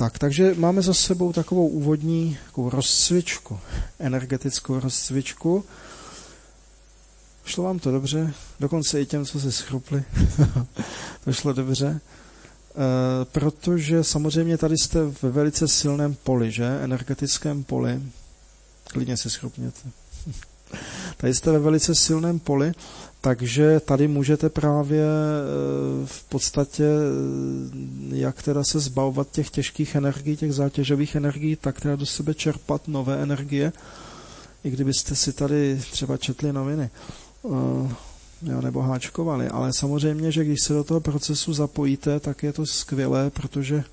Takže máme za sebou takovou úvodní rozcvičku, energetickou rozcvičku. Šlo vám to dobře? Dokonce i těm, co se schrupli. To šlo dobře. Protože samozřejmě tady jste ve velice silném poli, že? Energetickém poli. Klidně se schrupněte. Tady jste ve velice silném poli, takže tady můžete právě v podstatě, jak teda se zbavovat těch těžkých energií, těch zátěžových energií, tak teda do sebe čerpat nové energie. I kdybyste si tady třeba četli noviny, nebo háčkovali. Ale samozřejmě, že když se do toho procesu zapojíte, tak je to skvělé, protože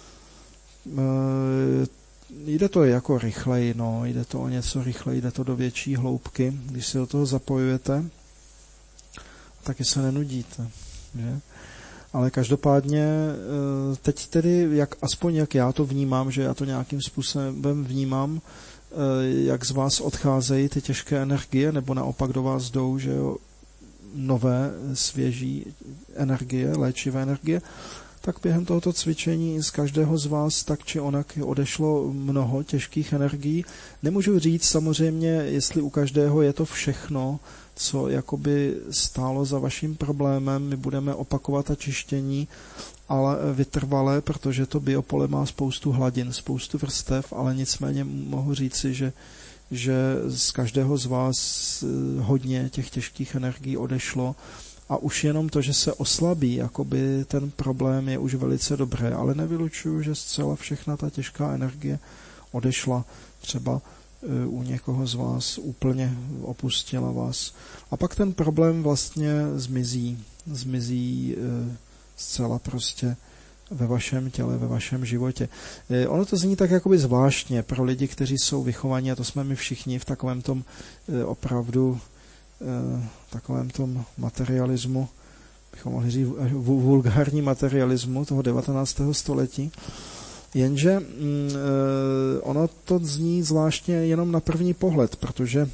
jde to jako rychleji, jde to o něco rychleji, jde to do větší hloubky, když se do toho zapojujete, taky se nenudíte. Že? Ale každopádně teď tedy, aspoň jak já to vnímám, že já to nějakým způsobem vnímám, jak z vás odcházejí ty těžké energie, nebo naopak do vás jdou, že jo, nové, svěží energie, léčivé energie, tak během tohoto cvičení z každého z vás tak či onak odešlo mnoho těžkých energií. Nemůžu říct samozřejmě, jestli u každého je to všechno, co jakoby stálo za vaším problémem. My budeme opakovat ta čištění, ale vytrvalé, protože to biopole má spoustu hladin, spoustu vrstev, ale nicméně mohu říci, že z každého z vás hodně těch těžkých energií odešlo a už jenom to, že se oslabí, jakoby ten problém je už velice dobré, ale nevylučuju, že zcela všechna ta těžká energie odešla, třeba u někoho z vás úplně opustila vás. A pak ten problém vlastně zmizí zcela prostě ve vašem těle, ve vašem životě. Ono to zní tak jakoby zvláštně pro lidi, kteří jsou vychovaní, a to jsme my všichni v takovém tom opravdu takovém tom materialismu, bychom mohli říct vulgární materialismu toho 19. století. Jenže ono to zní zvláštně jenom na první pohled, protože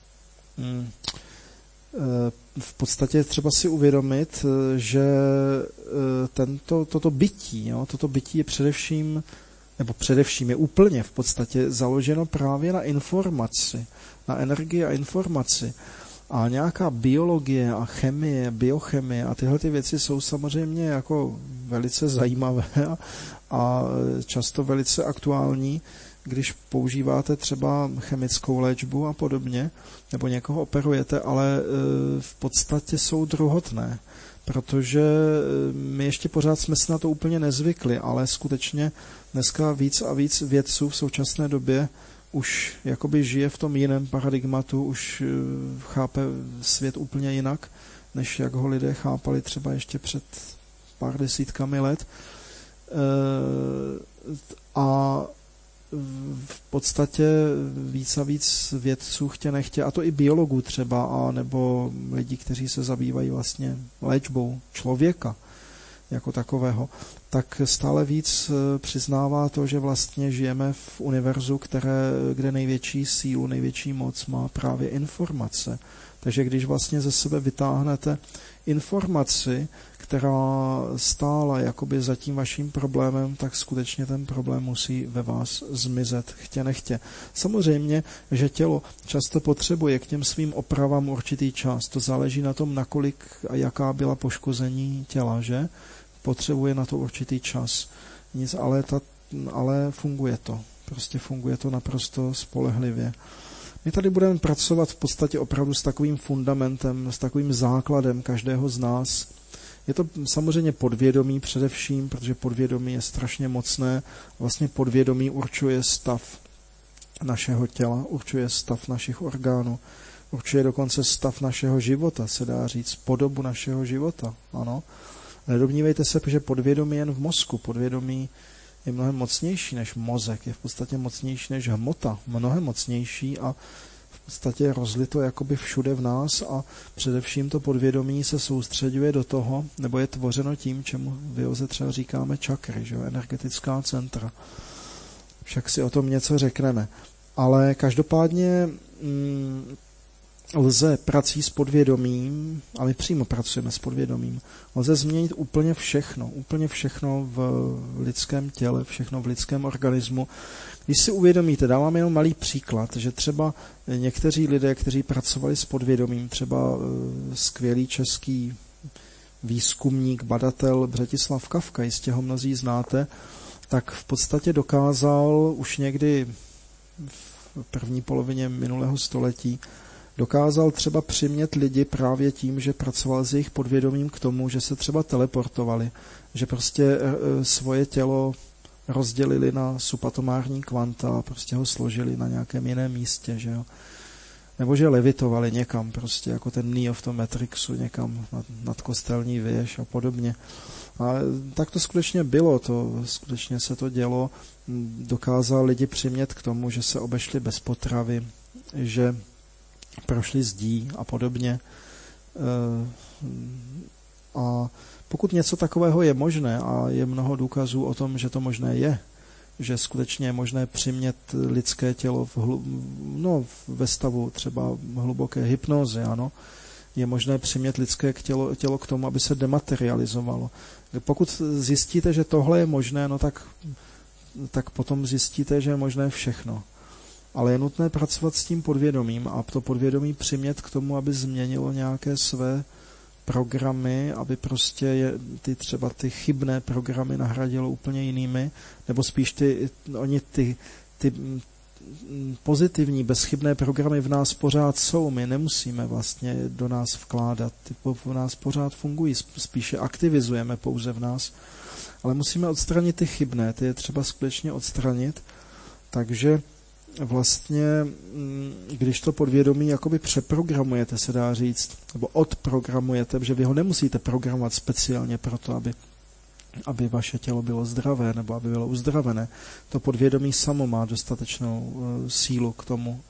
v podstatě třeba si uvědomit, že toto bytí je především je úplně v podstatě založeno právě na informaci, na energii a informaci. A nějaká biologie a chemie, biochemie a tyhle ty věci jsou samozřejmě jako velice zajímavé a často velice aktuální, když používáte třeba chemickou léčbu a podobně, nebo někoho operujete, ale v podstatě jsou druhotné, protože my ještě pořád jsme se na to úplně nezvykli, ale skutečně dneska víc a víc vědců v současné době už jakoby žije v tom jiném paradigmatu, už chápe svět úplně jinak, než jak ho lidé chápali třeba ještě před pár desítkami let. A v podstatě víc a víc vědců chtě nechtě, a to i biologů třeba, a nebo lidí, kteří se zabývají vlastně léčbou člověka jako takového, tak stále víc přiznává to, že vlastně žijeme v univerzu, kde největší sílu, největší moc má právě informace. Takže když vlastně ze sebe vytáhnete informaci, která stála jakoby za tím vaším problémem, tak skutečně ten problém musí ve vás zmizet, chtě nechtě. Samozřejmě, že tělo často potřebuje k těm svým opravám určitý čas. To záleží na tom, nakolik a jaká byla poškození těla, že? Potřebuje na to určitý čas. Nic, ale funguje to. Prostě funguje to naprosto spolehlivě. My tady budeme pracovat v podstatě opravdu s takovým fundamentem, s takovým základem každého z nás. Je to samozřejmě podvědomí především, protože podvědomí je strašně mocné. Vlastně podvědomí určuje stav našeho těla, určuje stav našich orgánů, určuje dokonce stav našeho života, se dá říct, podobu našeho života. Ano. Nedomnívejte se, že podvědomí je jen v mozku. Podvědomí je mnohem mocnější než mozek, je v podstatě mocnější než hmota, mnohem mocnější a v podstatě je rozlito jakoby všude v nás a především to podvědomí se soustředuje do toho, nebo je tvořeno tím, čemu v józe třeba říkáme čakry, že jo, energetická centra. Však si o tom něco řekneme. Ale každopádně lze prací s podvědomím, a my přímo pracujeme s podvědomím, lze změnit úplně všechno v lidském těle, všechno v lidském organismu. Když si uvědomíte, dávám jenom malý příklad, že třeba někteří lidé, kteří pracovali s podvědomím, třeba skvělý český výzkumník, badatel Břetislav Kafka, jistě ho mnozí znáte, tak v podstatě dokázal už někdy v první polovině minulého století dokázal třeba přimět lidi právě tím, že pracoval s jejich podvědomím k tomu, že se třeba teleportovali, že prostě svoje tělo rozdělili na subatomární kvanta a prostě ho složili na nějakém jiném místě, že jo. Nebo že levitovali někam, prostě jako ten Neo v tom Matrixu, někam nad kostelní věž a podobně. A tak to skutečně bylo, skutečně se to dělo, dokázal lidi přimět k tomu, že se obešli bez potravy, že prošli zdí a podobně. A pokud něco takového je možné, a je mnoho důkazů o tom, že to možné je, že skutečně je možné přimět lidské tělo ve stavu třeba hluboké hypnózy, ano, je možné přimět lidské tělo k tomu, aby se dematerializovalo. Pokud zjistíte, že tohle je možné, no tak potom zjistíte, že je možné všechno. Ale je nutné pracovat s tím podvědomím a to podvědomí přimět k tomu, aby změnilo nějaké své programy, aby prostě třeba ty chybné programy nahradilo úplně jinými, nebo spíš ty pozitivní, bezchybné programy v nás pořád jsou. My nemusíme vlastně do nás vkládat. Ty v nás pořád fungují, spíše aktivizujeme pouze v nás. Ale musíme odstranit ty chybné, ty je třeba skutečně odstranit. Takže vlastně, když to podvědomí jakoby přeprogramujete, se dá říct, nebo odprogramujete, že vy ho nemusíte programovat speciálně proto, aby vaše tělo bylo zdravé nebo aby bylo uzdravené. To podvědomí samo má dostatečnou sílu k tomu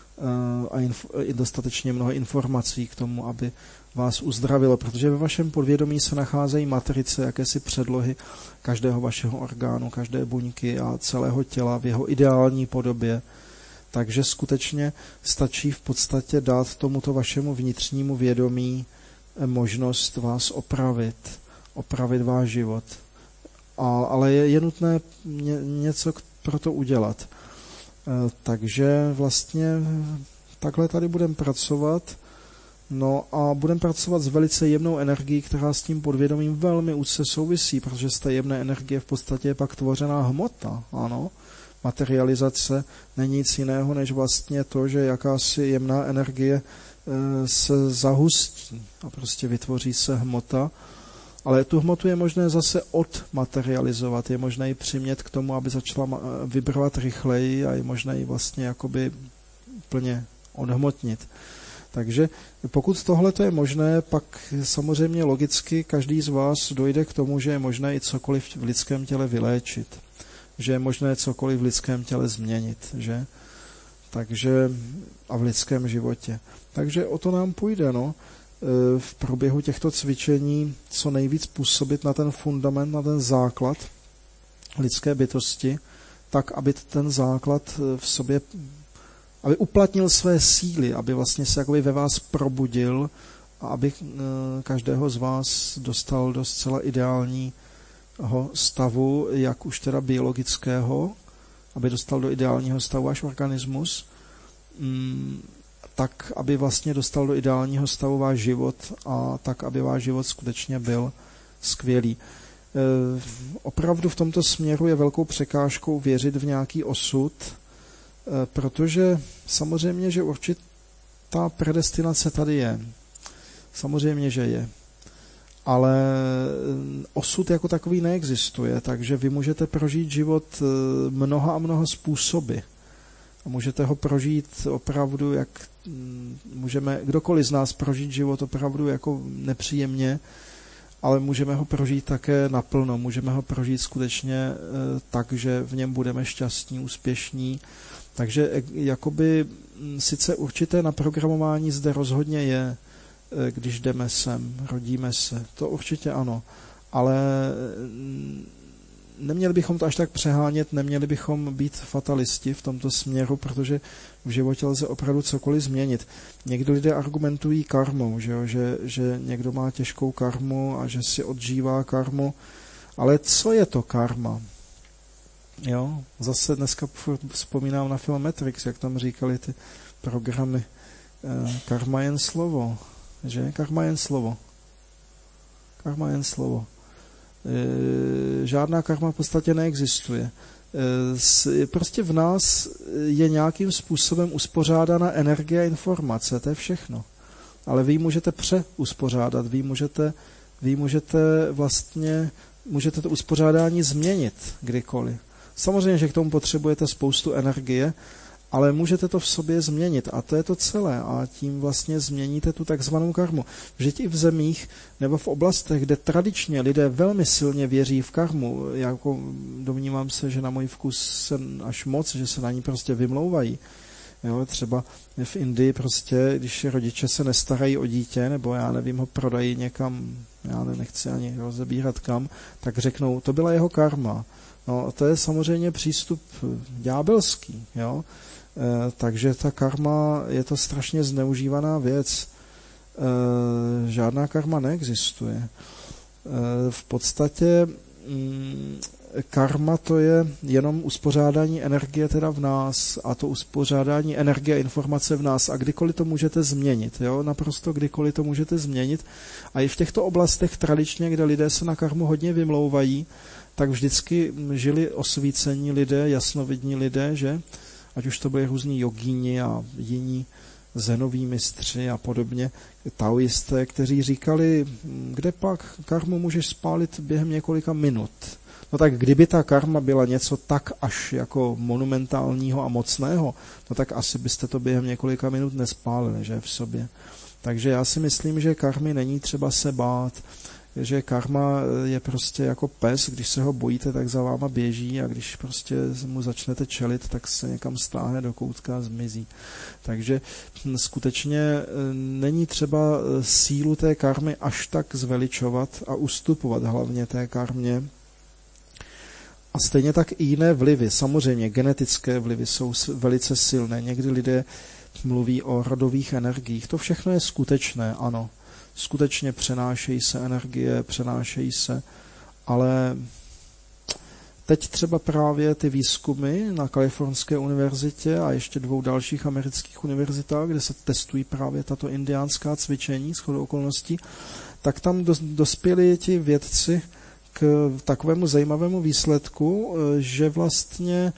a dostatečně mnoho informací k tomu, aby vás uzdravilo, protože ve vašem podvědomí se nacházejí matrice, jakési předlohy každého vašeho orgánu, každé buňky a celého těla v jeho ideální podobě. Takže skutečně stačí v podstatě dát tomuto vašemu vnitřnímu vědomí možnost vás opravit váš život. Ale je nutné něco pro to udělat. Takže vlastně takhle tady budeme pracovat. No a budeme pracovat s velice jemnou energií, která s tím podvědomím velmi úzce souvisí, protože z té jemné energie v podstatě je pak tvořená hmota, ano. Materializace není nic jiného, než vlastně to, že jakási jemná energie se zahustí a prostě vytvoří se hmota, ale tu hmotu je možné zase odmaterializovat, je možné ji přimět k tomu, aby začala vibrovat rychleji a je možné ji vlastně jakoby plně odhmotnit. Takže pokud tohle je možné, pak samozřejmě logicky každý z vás dojde k tomu, že je možné i cokoliv v lidském těle vyléčit. Že je možné cokoliv v lidském těle změnit, že? Takže a v lidském životě. Takže o to nám půjde, no. V průběhu těchto cvičení co nejvíc působit na ten fundament, na ten základ lidské bytosti, tak, aby ten základ v sobě, aby uplatnil své síly, aby vlastně se jakoby ve vás probudil a aby každého z vás dostal do zcela ideálního stavu, jak už teda biologického, aby dostal do ideálního stavu váš organismus, tak, aby vlastně dostal do ideálního stavu váš život a tak, aby váš život skutečně byl skvělý. Opravdu v tomto směru je velkou překážkou věřit v nějaký osud, protože samozřejmě, že určitá predestinace tady je. Samozřejmě, že je. Ale osud jako takový neexistuje, takže vy můžete prožít život mnoha a mnoha způsoby. A můžete ho prožít opravdu, jak můžeme kdokoliv z nás prožít život opravdu jako nepříjemně, ale můžeme ho prožít také naplno, můžeme ho prožít skutečně tak, že v něm budeme šťastní, úspěšní. Takže jakoby sice určité naprogramování zde rozhodně je, když jdeme sem, rodíme se, to určitě ano, ale neměli bychom to až tak přehánět, neměli bychom být fatalisti v tomto směru, protože v životě lze opravdu cokoliv změnit. Někdy lidé argumentují karmou, že někdo má těžkou karmu a že si odžívá karmu, ale co je to karma? Jo? Zase dneska vzpomínám na film Matrix, jak tam říkali ty programy. Karma jen slovo, že? Karma jen slovo. Karma jen slovo. Žádná karma v podstatě neexistuje. Prostě v nás je nějakým způsobem uspořádána energie a informace, to je všechno. Ale vy můžete přeuspořádat, vy můžete to uspořádání změnit kdykoliv. Samozřejmě, že k tomu potřebujete spoustu energie, ale můžete to v sobě změnit a to je to celé a tím vlastně změníte tu takzvanou karmu. Vždyť i v zemích nebo v oblastech, kde tradičně lidé velmi silně věří v karmu, jako domnívám se, že na můj vkus až moc, že se na ní prostě vymlouvají. Jo, třeba v Indii prostě, když rodiče se nestarají o dítě, nebo já nevím, ho prodají někam, já nechci ani rozebírat kam, tak řeknou, to byla jeho karma. No, to je samozřejmě přístup ďábelský, jo. Takže ta karma je to strašně zneužívaná věc. Žádná karma neexistuje. V podstatě karma to je jenom uspořádání energie teda v nás a to uspořádání energie a informace v nás a kdykoliv to můžete změnit, jo? Naprosto kdykoliv to můžete změnit a i v těchto oblastech tradičně, kde lidé se na karmu hodně vymlouvají, tak vždycky žili osvícení lidé, jasnovidní lidé, že? Ať už to byli různí jogíni a jiní zenoví mistři a podobně, taoisté, kteří říkali, kde pak karmu můžeš spálit během několika minut. No tak kdyby ta karma byla něco tak až jako monumentálního a mocného, no tak asi byste to během několika minut nespálili, že v sobě. Takže já si myslím, že karmy není třeba se bát, že karma je prostě jako pes, když se ho bojíte, tak za váma běží a když prostě mu začnete čelit, tak se někam stáhne do koutka a zmizí. Takže skutečně není třeba sílu té karmy až tak zveličovat a ustupovat hlavně té karmě. A stejně tak i jiné vlivy. Samozřejmě genetické vlivy jsou velice silné. Někdy lidé mluví o rodových energiích. To všechno je skutečné, ano. Skutečně přenášejí se energie, ale teď třeba právě ty výzkumy na Kalifornské univerzitě a ještě 2 dalších amerických univerzitách, kde se testují právě tato indiánská cvičení shodou okolností, tak tam dospěli ti vědci k takovému zajímavému výsledku, že vlastně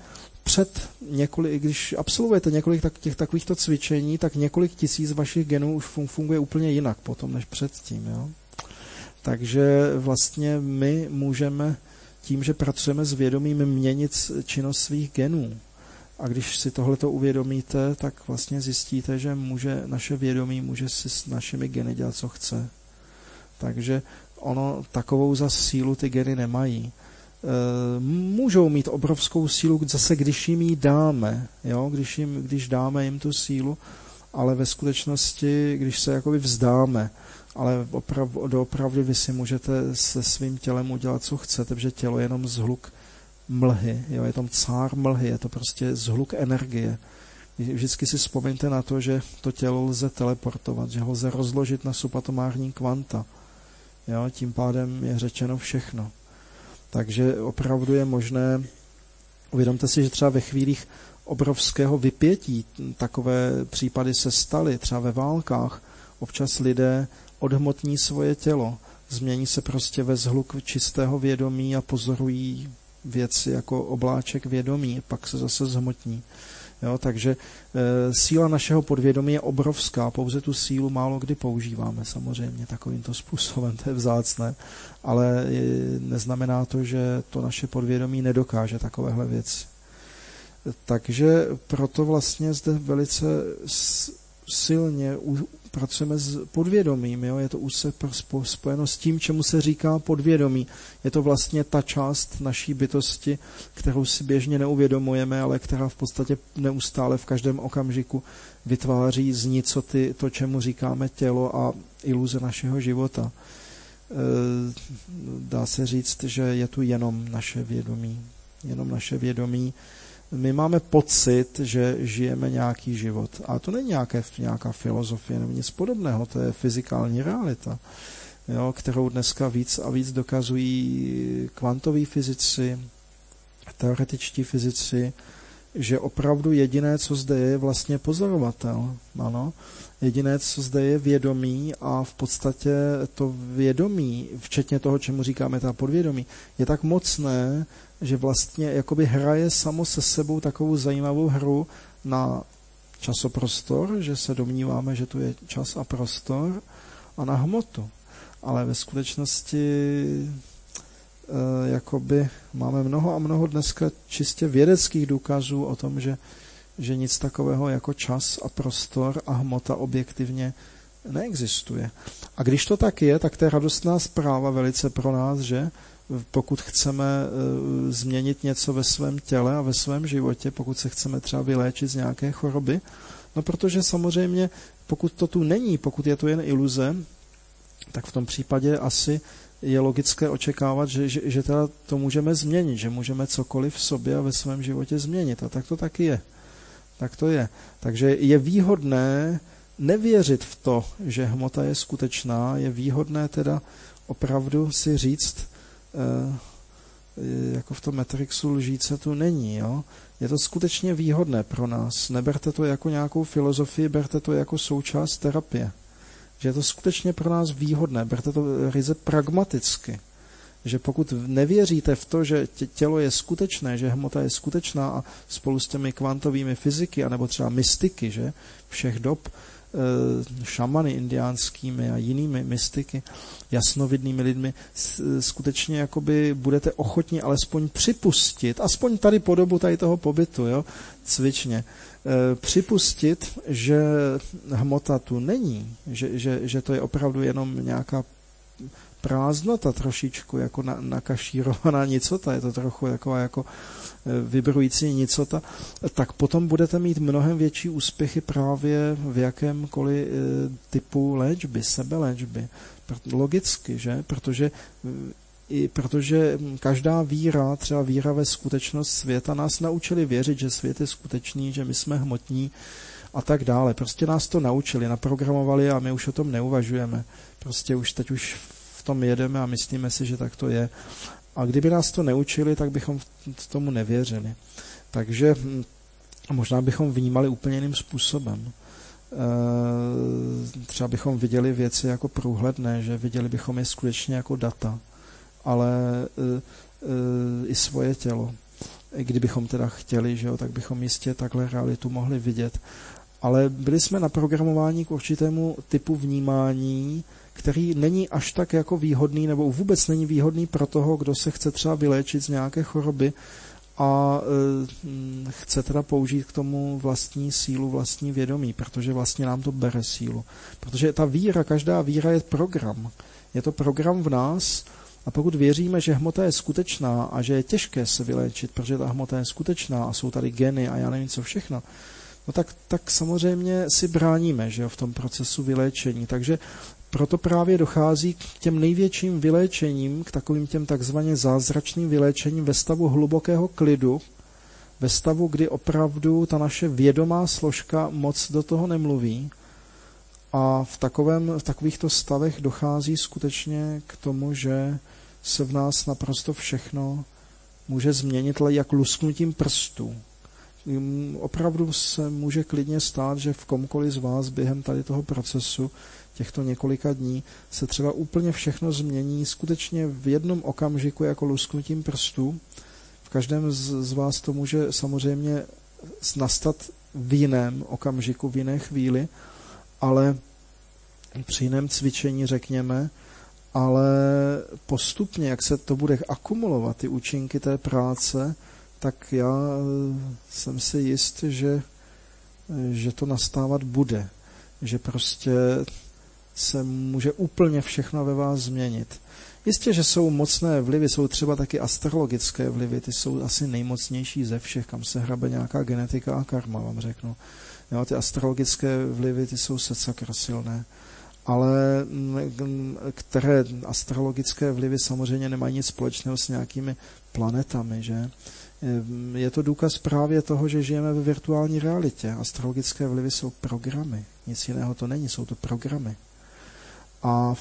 když absolvujete několik takovýchto cvičení, tak několik tisíc vašich genů už funguje úplně jinak potom, než předtím. Jo? Takže vlastně my můžeme tím, že pracujeme s vědomím, měnit činnost svých genů. A když si tohleto uvědomíte, tak vlastně zjistíte, že naše vědomí může si s našimi geny dělat, co chce. Takže takovou za sílu ty geny nemají. Můžou mít obrovskou sílu zase, když jim ji dáme, jo? Když dáme jim tu sílu, ale ve skutečnosti, když se jakoby vzdáme, ale doopravdy vy si můžete se svým tělem udělat, co chcete, protože tělo je jenom zhluk mlhy, jo? Je tam cár mlhy, je to prostě zhluk energie. Vždycky si vzpomeňte na to, že to tělo lze teleportovat, že ho lze rozložit na subatomární kvanta. Jo? Tím pádem je řečeno všechno. Takže opravdu je možné, uvědomte si, že třeba ve chvílích obrovského vypětí takové případy se staly, třeba ve válkách, občas lidé odhmotní svoje tělo, změní se prostě ve zhluk čistého vědomí a pozorují věci jako obláček vědomí, pak se zase zhmotní. Jo, takže síla našeho podvědomí je obrovská, pouze tu sílu málo kdy používáme samozřejmě takovýmto způsobem, to je vzácné, ale neznamená to, že to naše podvědomí nedokáže takovéhle věci. Takže proto vlastně zde velice silně pracujeme s podvědomím, jo? Je to úzce spojeno s tím, čemu se říká podvědomí. Je to vlastně ta část naší bytosti, kterou si běžně neuvědomujeme, ale která v podstatě neustále v každém okamžiku vytváří z ní to, čemu říkáme tělo a iluze našeho života. dá se říct, že je tu jenom naše vědomí. My máme pocit, že žijeme nějaký život. A to není nějaká filozofie nebo nic podobného, to je fyzikální realita, jo, kterou dneska víc a víc dokazují kvantoví fyzici, teoretičtí fyzici, že opravdu jediné, co zde je vlastně pozorovatel. Ano? Jediné, co zde je vědomí a v podstatě to vědomí, včetně toho, čemu říkáme ta podvědomí, je tak mocné, že vlastně jakoby hraje samo se sebou takovou zajímavou hru na časoprostor, že se domníváme, že tu je čas a prostor, a na hmotu. Ale ve skutečnosti jakoby máme mnoho a mnoho dneska čistě vědeckých důkazů o tom, že nic takového jako čas a prostor a hmota objektivně neexistuje. A když to tak je, tak to je radostná zpráva velice pro nás, že pokud chceme změnit něco ve svém těle a ve svém životě, pokud se chceme třeba vyléčit z nějaké choroby, no protože samozřejmě, pokud to tu není, pokud je to jen iluze, tak v tom případě asi je logické očekávat, že teda to můžeme změnit, že můžeme cokoliv v sobě a ve svém životě změnit. A tak to taky je. Tak to je. Takže je výhodné nevěřit v to, že hmota je skutečná, je výhodné teda opravdu si říct, jako v tom Matrixu lžíce tu není. Jo? Je to skutečně výhodné pro nás. Neberte to jako nějakou filozofii, berte to jako součást terapie. Že je to skutečně pro nás výhodné, berte to ryze pragmaticky. Že pokud nevěříte v to, že tělo je skutečné, že hmota je skutečná a spolu s těmi kvantovými fyziky, anebo třeba mystiky, že všech dob, šamany indiánskými a jinými mystiky, jasnovidnými lidmi, skutečně jakoby budete ochotni alespoň připustit, aspoň tady po dobu tady toho pobytu, jo, cvičně, připustit, že hmota tu není, že to je opravdu jenom nějaká prázdnota trošičku, jako nakašírovaná nicota, je to trochu taková jako vibrující nicota, tak potom budete mít mnohem větší úspěchy právě v jakémkoliv typu léčby, sebeléčby. Logicky, že? Protože každá víra, třeba víra ve skutečnost světa, nás naučili věřit, že svět je skutečný, že my jsme hmotní a tak dále. Prostě nás to naučili, naprogramovali a my už o tom neuvažujeme. Prostě teď už v tom jedeme a myslíme si, že tak to je. A kdyby nás to neučili, tak bychom tomu nevěřili. Takže možná bychom vnímali úplně jiným způsobem. Třeba bychom viděli věci jako průhledné, že viděli bychom je skutečně jako data, ale i svoje tělo. Kdybychom teda chtěli, že jo, tak bychom jistě takhle realitu mohli vidět. Ale byli jsme naprogramováni k určitému typu vnímání, který není až tak jako výhodný, nebo vůbec není výhodný pro toho, kdo se chce třeba vyléčit z nějaké choroby a chce teda použít k tomu vlastní sílu, vlastní vědomí, protože vlastně nám to bere sílu. Protože ta víra, každá víra je program. Je to program v nás a pokud věříme, že hmota je skutečná a že je těžké se vyléčit, protože ta hmota je skutečná a jsou tady geny a já nevím co všechno, no tak samozřejmě si bráníme, že jo, v tom procesu vyléčení. Takže proto právě dochází k těm největším vyléčením, k takovým těm takzvaně zázračným vyléčením ve stavu hlubokého klidu, ve stavu, kdy opravdu ta naše vědomá složka moc do toho nemluví. A v takovýchto stavech dochází skutečně k tomu, že se v nás naprosto všechno může změnit jak lusknutím prstů. Opravdu se může klidně stát, že v komkoliv z vás během tady toho procesu těchto několika dní se třeba úplně všechno změní skutečně v jednom okamžiku jako lusknutím prstů. V každém z vás to může samozřejmě nastat v jiném okamžiku, v jiné chvíli, ale při jiném cvičení, řekněme, ale postupně, jak se to bude akumulovat, ty účinky té práce, tak já jsem si jist, že to nastávat bude. Že prostě se může úplně všechno ve vás změnit. Jistě, že jsou mocné vlivy, jsou třeba taky astrologické vlivy, ty jsou asi nejmocnější ze všech, kam se hrabe nějaká genetika a karma, vám řeknu. Jo, ty astrologické vlivy, ty jsou secakra silné. ale které astrologické vlivy samozřejmě nemají nic společného s nějakými planetami, že? Je to důkaz právě toho, že žijeme ve virtuální realitě. Astrologické vlivy jsou programy. Nic jiného to není, jsou to programy. A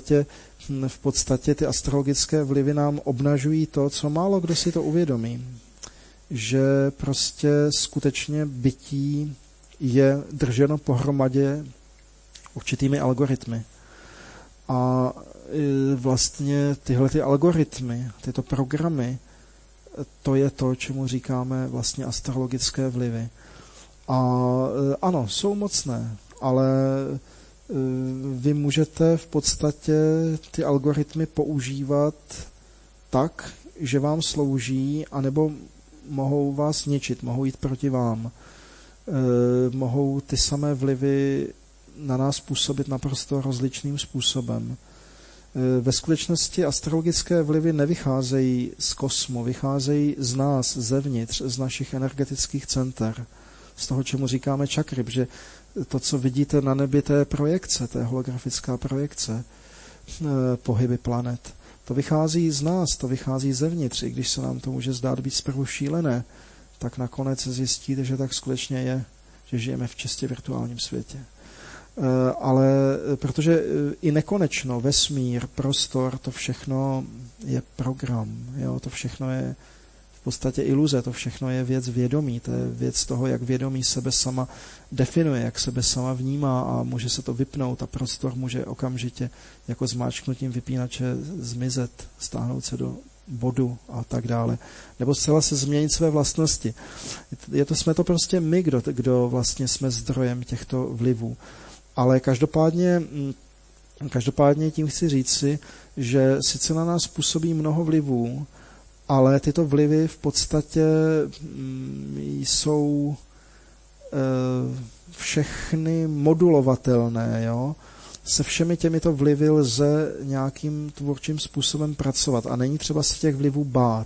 v podstatě ty astrologické vlivy nám obnažují to, co málo kdo si to uvědomí. Že prostě skutečně bytí je drženo pohromadě určitými algoritmy. A vlastně tyhle ty algoritmy, tyto programy, to je to, čemu říkáme vlastně astrologické vlivy. A ano, jsou mocné, ale vy můžete v podstatě ty algoritmy používat tak, že vám slouží, anebo mohou vás ničit, mohou jít proti vám. Mohou ty samé vlivy na nás působit naprosto rozličným způsobem. Ve skutečnosti astrologické vlivy nevycházejí z kosmu, vycházejí z nás, zevnitř, z našich energetických center, z toho, čemu říkáme čakry, že to, co vidíte na nebi, to je projekce, to je holografická projekce, pohyby planet. To vychází z nás, to vychází zevnitř, i když se nám to může zdát být zprvu šílené, tak nakonec zjistíte, že tak skutečně je, že žijeme v čistě virtuálním světě. Ale protože i nekonečno, vesmír, prostor, to všechno je program, jo? To všechno je v podstatě iluze, to všechno je věc vědomí, to je věc toho, jak vědomí sebe sama definuje, jak sebe sama vnímá a může se to vypnout a prostor může okamžitě jako zmáčknutím vypínače zmizet, stáhnout se do bodu a tak dále. Nebo zcela se změnit své vlastnosti. Jsme to prostě my, kdo vlastně jsme zdrojem těchto vlivů. Ale každopádně tím chci říci, že sice na nás působí mnoho vlivů, ale tyto vlivy v podstatě jsou všechny modulovatelné. Jo? Se všemi těmito vlivy lze nějakým tvůrčím způsobem pracovat a není třeba se těch vlivů bát.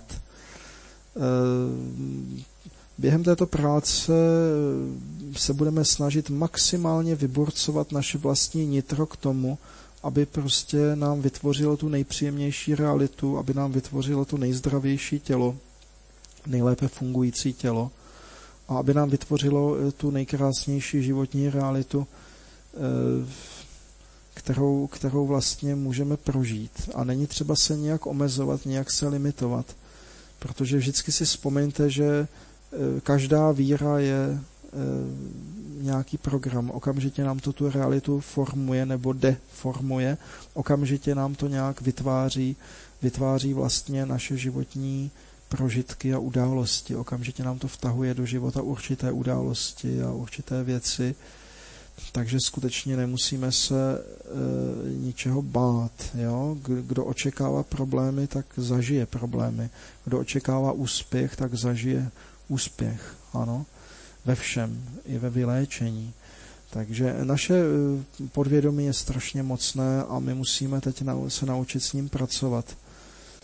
Během této práce se budeme snažit maximálně vyburcovat naše vlastní nitro k tomu, aby prostě nám vytvořilo tu nejpříjemnější realitu, aby nám vytvořilo to nejzdravější tělo, nejlépe fungující tělo a aby nám vytvořilo tu nejkrásnější životní realitu, kterou vlastně můžeme prožít. A není třeba se nějak omezovat, nějak se limitovat, protože vždycky si vzpomeňte, že každá víra je nějaký program. Okamžitě nám to tu realitu formuje nebo deformuje. Okamžitě nám to nějak vytváří vlastně naše životní prožitky a události. Okamžitě nám to vtahuje do života určité události a určité věci. Takže skutečně nemusíme se ničeho bát. Jo? Kdo očekává problémy, tak zažije problémy. Kdo očekává úspěch, tak zažije úspěch. Ano? Ve všem, i ve vyléčení. Takže naše podvědomí je strašně mocné a my musíme teď se naučit s ním pracovat.